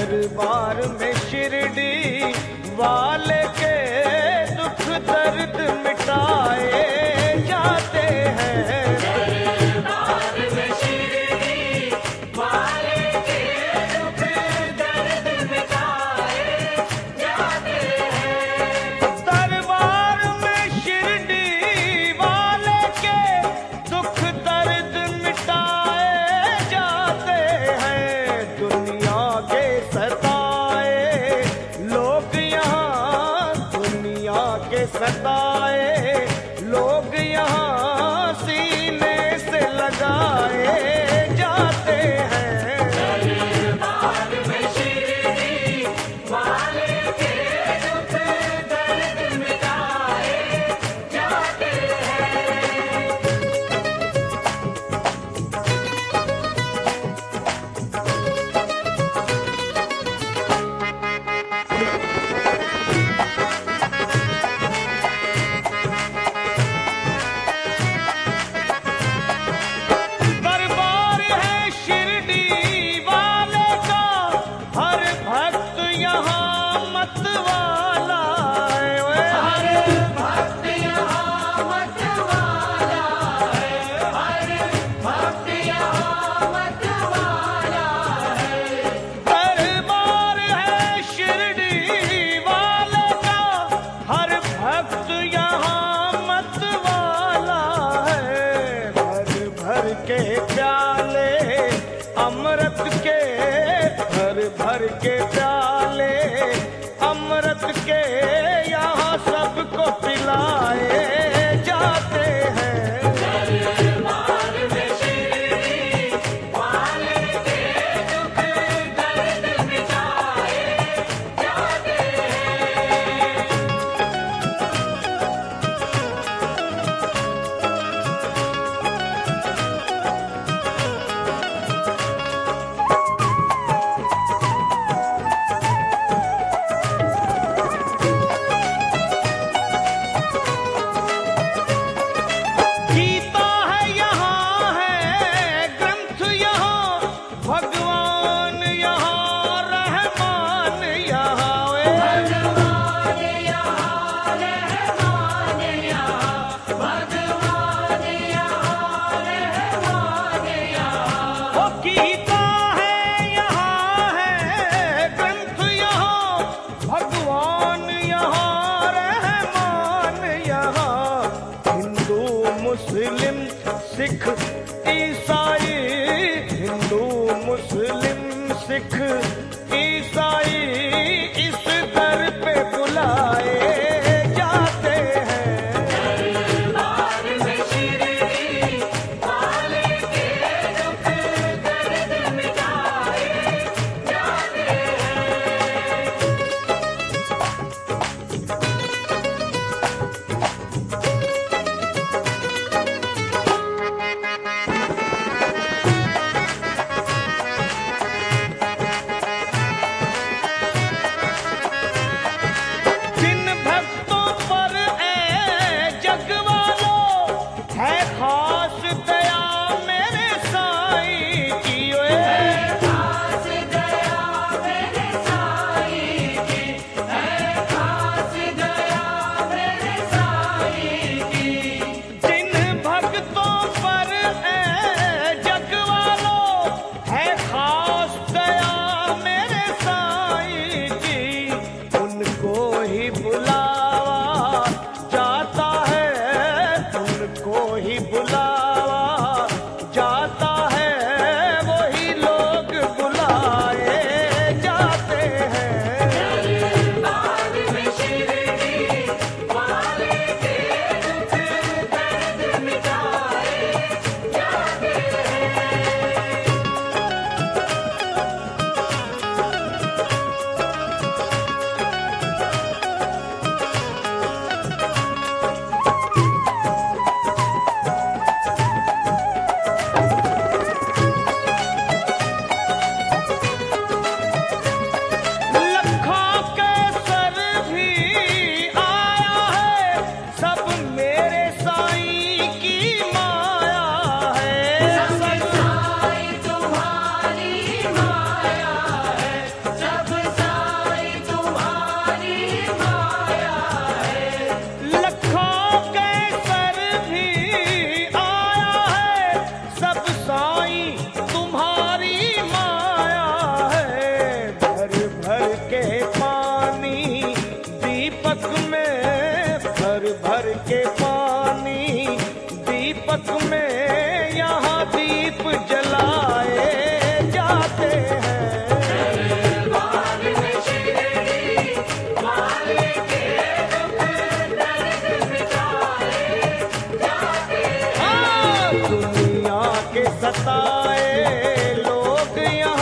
दरबार में शिरडी वाले के दुख दर्द मिटाए जाते हैं। दरबार में शिरडी वाले के दुख दर्द मिटाए जाते हैं। दरबार में शिरडी वाले के दुख दर्द मिटाए जाते हैं। दुनिया के सताए लोग यहाँ, दुनिया के सताए लोग यहाँ सीने से लगाए जाते हैं। दरबार में शिरडी वाले के दुख दर्द मिटाए जाते हैं। दरबार है शिरडी वाले का, हर भक्त यहाँ मत वाला है। हर भक्त यहाँ मत वाला है, हर भक्त यहाँ मत वाला है। दरबार है शिरडी वाले का, हर भक्त यहाँ मत वाला है। भर भर के प्याले अमृत के, भर भर के प्याले अमृत के यहाँ सबको पिलाए जाते हैं। दरबार में शिरडी वाले के दुख दर्द मिटाए जाते हैं। गीता है यहाँ है ग्रंथ यहाँ, भगवान यहाँ रहमान यहाँ। भगवान यहाँ रहमान यहाँ, भगवान यहाँ रहमान यहाँ। ओ गीता है यहाँ है ग्रंथ यहाँ, भगवान यहाँ रहमान यहाँ। हिंदू मुस्लिम सिख ईसाई, हिंदू मुस्लिम सिख ईसाई इस दर पे बुलाए जाते हैं। दरबार में शिरडी वाले के दुख दर्द मिटाए जाते हैं। जिन भक्तों पर ए जग वालों है खास दया मेरे साईं की। ओए खास दया मेरे साईं की, है खास दया मेरे साईं की। जिन भक्तों पर ए जग वालों है खास दया मेरे साईं की, उनको ही बुलावा जाता है, उनको ही बुलावा जाता है, वही लोग बुलाए जाते हैं। दरबार में शिरडी वाले के दुख दर्द मिटाए जाते हैं। दुनिया के सताए लोग